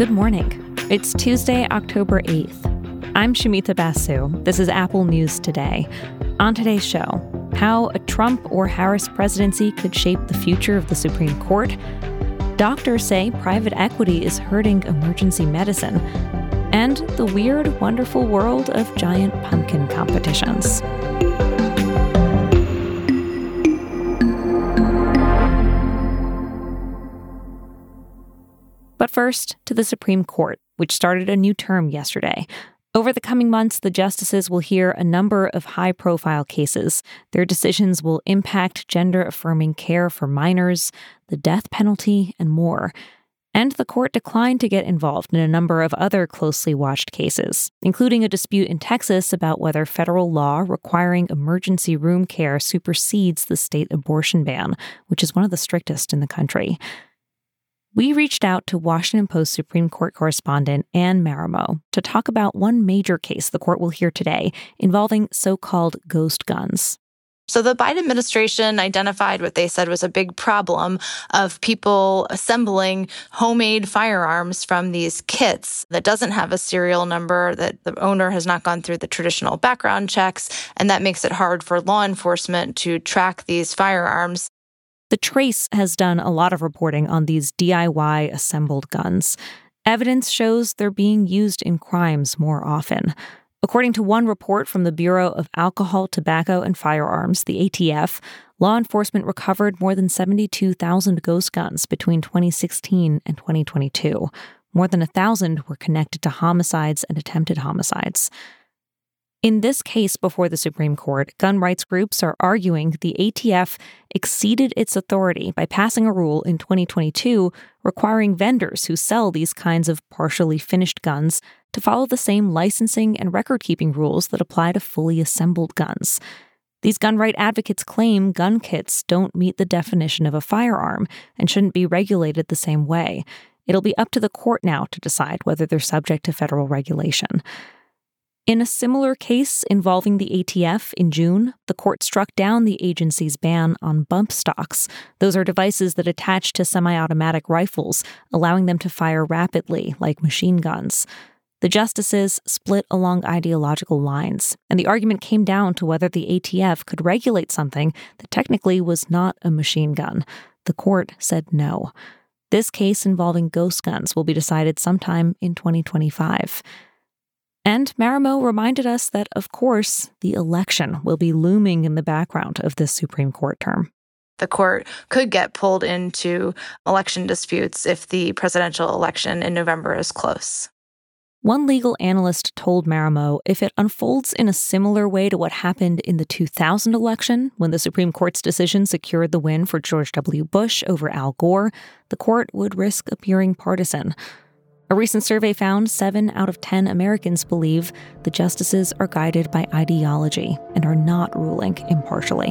Good morning. It's Tuesday, October 8th. I'm Shumita Basu. This is Apple News Today. On today's show, how a Trump or Harris presidency could shape the future of the Supreme Court. Doctors say private equity is hurting emergency medicine. And the weird, wonderful world of giant pumpkin competitions. But first, to the Supreme Court, which started a new term yesterday. Over the coming months, the justices will hear a number of high-profile cases. Their decisions will impact gender-affirming care for minors, the death penalty, and more. And the court declined to get involved in a number of other closely watched cases, including a dispute in Texas about whether federal law requiring emergency room care supersedes the state abortion ban, which is one of the strictest in the country. We reached out to Washington Post Supreme Court correspondent Anne Marimo to talk about one major case the court will hear today involving so-called ghost guns. So the Biden administration identified what they said was a big problem of people assembling homemade firearms from these kits that doesn't have a serial number, that the owner has not gone through the traditional background checks, and that makes it hard for law enforcement to track these firearms. The Trace has done a lot of reporting on these DIY assembled guns. Evidence shows they're being used in crimes more often. According to one report from the Bureau of Alcohol, Tobacco, and Firearms, the ATF, law enforcement recovered more than 72,000 ghost guns between 2016 and 2022. More than 1,000 were connected to homicides and attempted homicides. In this case before the Supreme Court, gun rights groups are arguing the ATF exceeded its authority by passing a rule in 2022 requiring vendors who sell these kinds of partially finished guns to follow the same licensing and record-keeping rules that apply to fully assembled guns. These gun right advocates claim gun kits don't meet the definition of a firearm and shouldn't be regulated the same way. It'll be up to the court now to decide whether they're subject to federal regulation. In a similar case involving the ATF in June, the court struck down the agency's ban on bump stocks. Those are devices that attach to semi-automatic rifles, allowing them to fire rapidly, like machine guns. The justices split along ideological lines, and the argument came down to whether the ATF could regulate something that technically was not a machine gun. The court said no. This case involving ghost guns will be decided sometime in 2025. And Marimo reminded us that, of course, the election will be looming in the background of this Supreme Court term. The court could get pulled into election disputes if the presidential election in November is close. One legal analyst told Marimo if it unfolds in a similar way to what happened in the 2000 election, when the Supreme Court's decision secured the win for George W. Bush over Al Gore, the court would risk appearing partisan. A recent survey found 7 out of 10 Americans believe the justices are guided by ideology and are not ruling impartially.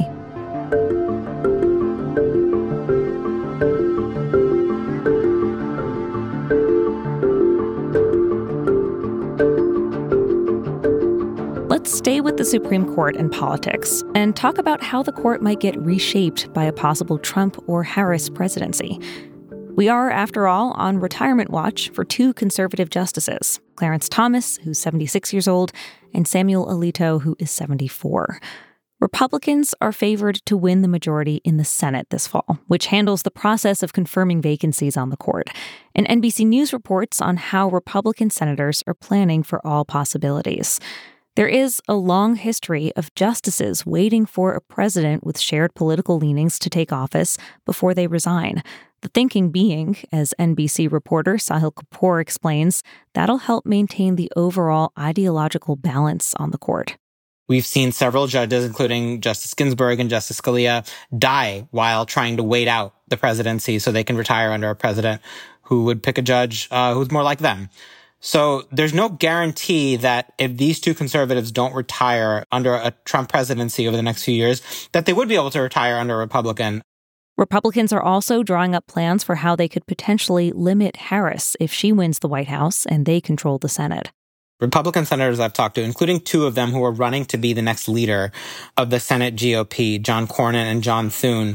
Let's stay with the Supreme Court and politics and talk about how the court might get reshaped by a possible Trump or Harris presidency. We are, after all, on retirement watch for 2 conservative justices, Clarence Thomas, who's 76 years old, and Samuel Alito, who is 74. Republicans are favored to win the majority in the Senate this fall, which handles the process of confirming vacancies on the court. And NBC News reports on how Republican senators are planning for all possibilities. There is a long history of justices waiting for a president with shared political leanings to take office before they resign. The thinking being, as NBC reporter Sahil Kapoor explains, that'll help maintain the overall ideological balance on the court. We've seen several judges, including Justice Ginsburg and Justice Scalia, die while trying to wait out the presidency so they can retire under a president who would pick a judge who's more like them. So there's no guarantee that if these 2 conservatives don't retire under a Trump presidency over the next few years, that they would be able to retire under a Republican. Republicans are also drawing up plans for how they could potentially limit Harris if she wins the White House and they control the Senate. Republican senators I've talked to, including 2 of them who are running to be the next leader of the Senate GOP, John Cornyn and John Thune,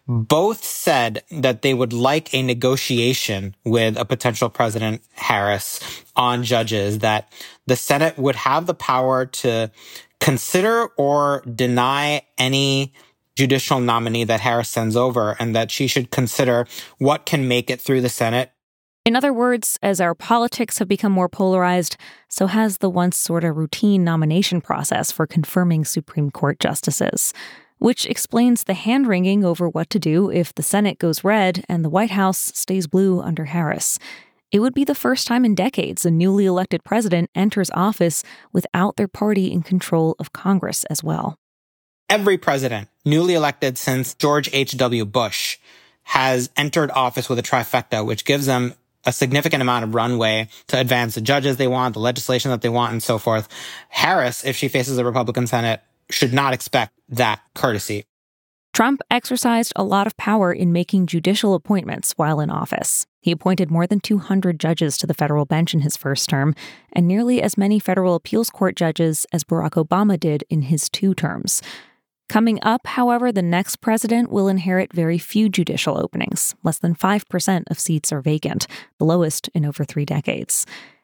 both said that they would like a negotiation with a potential President Harris on judges, that the Senate would have the power to consider or deny any judicial nominee that Harris sends over, and that she should consider what can make it through the Senate. In other words, as our politics have become more polarized, so has the once sort of routine nomination process for confirming Supreme Court justices, which explains the hand-wringing over what to do if the Senate goes red and the White House stays blue under Harris. It would be the first time in decades a newly elected president enters office without their party in control of Congress as well. Every president newly elected since George H.W. Bush has entered office with a trifecta, which gives them a significant amount of runway to advance the judges they want, the legislation that they want, and so forth. Harris, if she faces a Republican Senate, should not expect that courtesy. Trump exercised a lot of power in making judicial appointments while in office. He appointed more than 200 judges to the federal bench in his first term, and nearly as many federal appeals court judges as Barack Obama did in his 2 terms. Coming up, however, the next president will inherit very few judicial openings. Less than 5% of seats are vacant, the lowest in over 3 decades.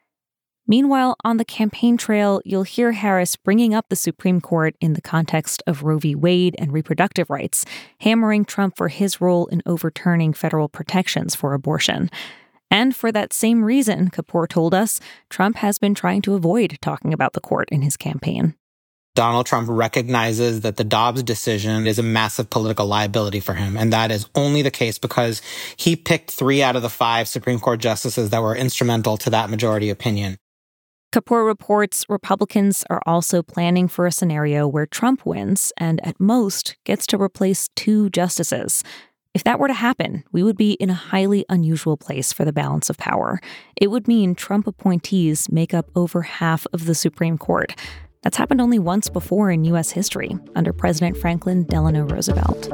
Meanwhile, on the campaign trail, you'll hear Harris bringing up the Supreme Court in the context of Roe v. Wade and reproductive rights, hammering Trump for his role in overturning federal protections for abortion. And for that same reason, Kapoor told us, Trump has been trying to avoid talking about the court in his campaign. Donald Trump recognizes that the Dobbs decision is a massive political liability for him, and that is only the case because he picked 3 out of the 5 Supreme Court justices that were instrumental to that majority opinion. Kapoor reports Republicans are also planning for a scenario where Trump wins and, at most, gets to replace 2 justices. If that were to happen, we would be in a highly unusual place for the balance of power. It would mean Trump appointees make up over half of the Supreme Court. That's happened only once before in U.S. history, under President Franklin Delano Roosevelt.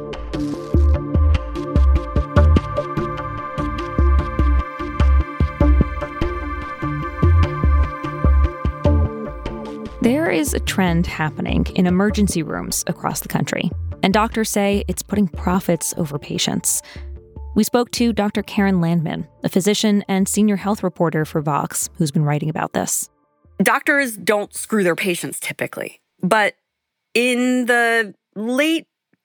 There is a trend happening in emergency rooms across the country, and doctors say it's putting profits over patients. We spoke to Dr. Karen Landman, a physician and senior health reporter for Vox, who's been writing about this. Doctors don't screw their patients typically, but in the late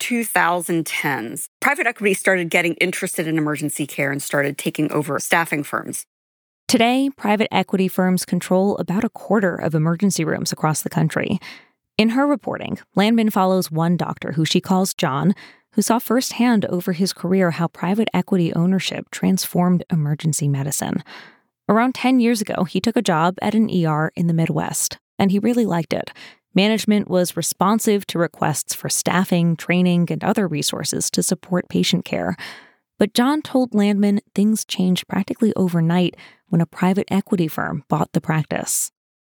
2010s, private equity started getting interested in emergency care and started taking over staffing firms. Today, private equity firms control about a quarter of emergency rooms across the country. In her reporting, Landman follows one doctor who she calls John, who saw firsthand over his career how private equity ownership transformed emergency medicine. Around 10 years ago, he took a job at an ER in the Midwest, and he really liked it. Management was responsive to requests for staffing, training, and other resources to support patient care. But John told Landman things changed practically overnight when a private equity firm bought the practice.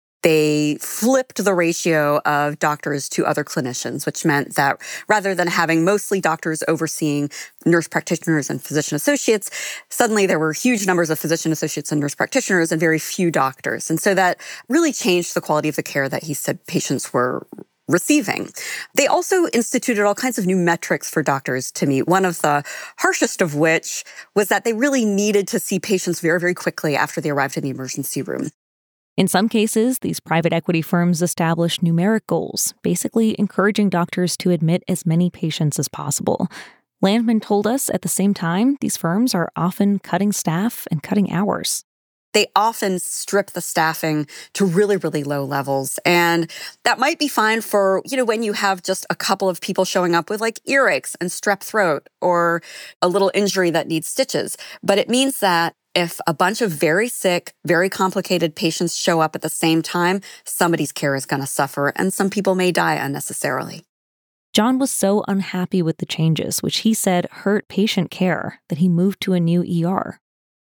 They flipped the ratio of doctors to other clinicians, which meant that rather than having mostly doctors overseeing nurse practitioners and physician associates, suddenly there were huge numbers of physician associates and nurse practitioners and very few doctors. And so that really changed the quality of the care that he said patients were receiving. They also instituted all kinds of new metrics for doctors to meet, one of the harshest of which was that they really needed to see patients very, very quickly after they arrived in the emergency room. In some cases, these private equity firms establish numeric goals, basically encouraging doctors to admit as many patients as possible. Landman told us at the same time, these firms are often cutting staff and cutting hours. They often strip the staffing to really, really low levels. And that might be fine for, when you have just a couple of people showing up with like earaches and strep throat or a little injury that needs stitches. But it means that if a bunch of very sick, very complicated patients show up at the same time, somebody's care is going to suffer and some people may die unnecessarily. John was so unhappy with the changes, which he said hurt patient care, that he moved to a new ER.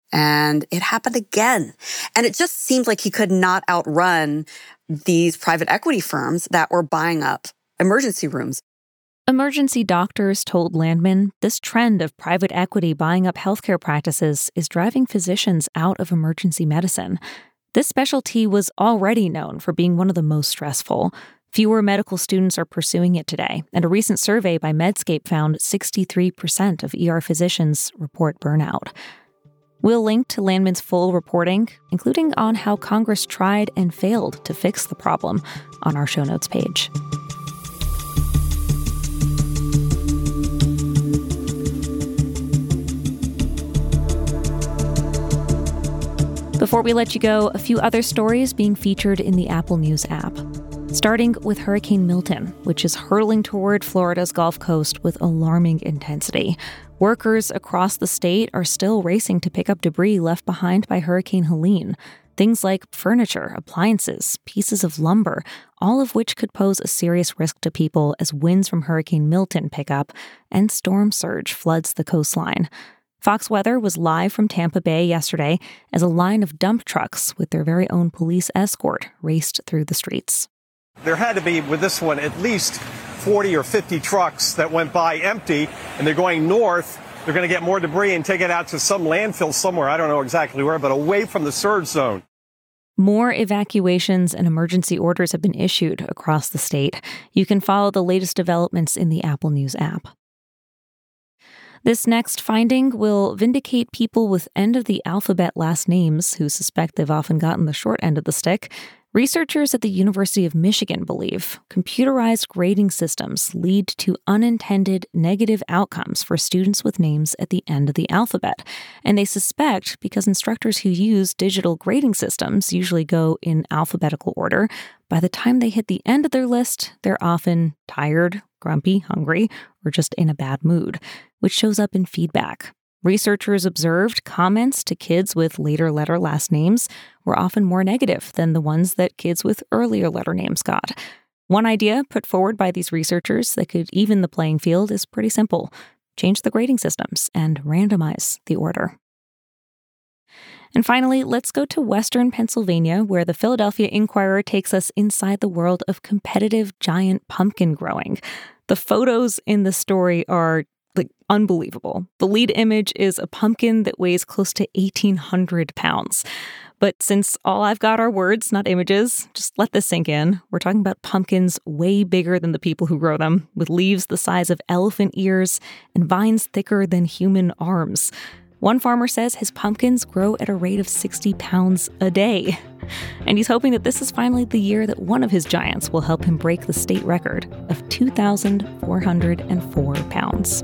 And it happened again. And it just seemed like he could not outrun these private equity firms that were buying up emergency rooms. Emergency doctors told Landman this trend of private equity buying up healthcare practices is driving physicians out of emergency medicine. This specialty was already known for being one of the most stressful. Fewer medical students are pursuing it today, and a recent survey by Medscape found 63% of ER physicians report burnout. We'll link to Landman's full reporting, including on how Congress tried and failed to fix the problem, on our show notes page. Before we let you go, a few other stories being featured in the Apple News app. Starting with Hurricane Milton, which is hurtling toward Florida's Gulf Coast with alarming intensity. Workers across the state are still racing to pick up debris left behind by Hurricane Helene. Things like furniture, appliances, pieces of lumber, all of which could pose a serious risk to people as winds from Hurricane Milton pick up and storm surge floods the coastline. Fox Weather was live from Tampa Bay yesterday as a line of dump trucks with their very own police escort raced through the streets. There had to be, with this one, at least 40 or 50 trucks that went by empty, and they're going north. They're going to get more debris and take it out to some landfill somewhere. I don't know exactly where, but away from the surge zone. More evacuations and emergency orders have been issued across the state. You can follow the latest developments in the Apple News app. This next finding will vindicate people with end-of-the-alphabet last names who suspect they've often gotten the short end of the stick. Researchers at the University of Michigan believe computerized grading systems lead to unintended negative outcomes for students with names at the end of the alphabet. And they suspect because instructors who use digital grading systems usually go in alphabetical order, by the time they hit the end of their list, they're often tired, grumpy, hungry, or just in a bad mood, which shows up in feedback. Researchers observed comments to kids with later letter last names were often more negative than the ones that kids with earlier letter names got. One idea put forward by these researchers that could even the playing field is pretty simple. Change the grading systems and randomize the order. And finally, let's go to Western Pennsylvania, where the Philadelphia Inquirer takes us inside the world of competitive giant pumpkin growing. The photos in the story are unbelievable. The lead image is a pumpkin that weighs close to 1,800 pounds. But since all I've got are words, not images, just let this sink in. We're talking about pumpkins way bigger than the people who grow them, with leaves the size of elephant ears and vines thicker than human arms. One farmer says his pumpkins grow at a rate of 60 pounds a day. And he's hoping that this is finally the year that one of his giants will help him break the state record of 2,404 pounds.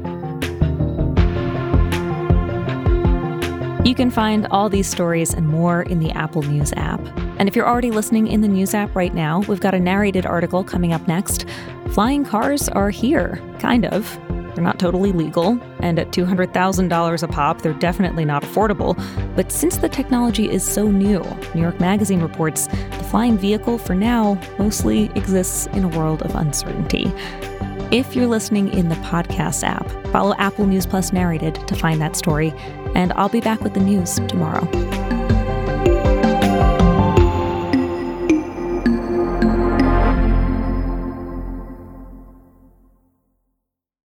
You can find all these stories and more in the Apple News app. And if you're already listening in the News app right now, we've got a narrated article coming up next. Flying cars are here, kind of. They're not totally legal, and at $200,000 a pop, they're definitely not affordable. But since the technology is so new, New York Magazine reports the flying vehicle for now mostly exists in a world of uncertainty. If you're listening in the podcast app, follow Apple News Plus Narrated to find that story, and I'll be back with the news tomorrow.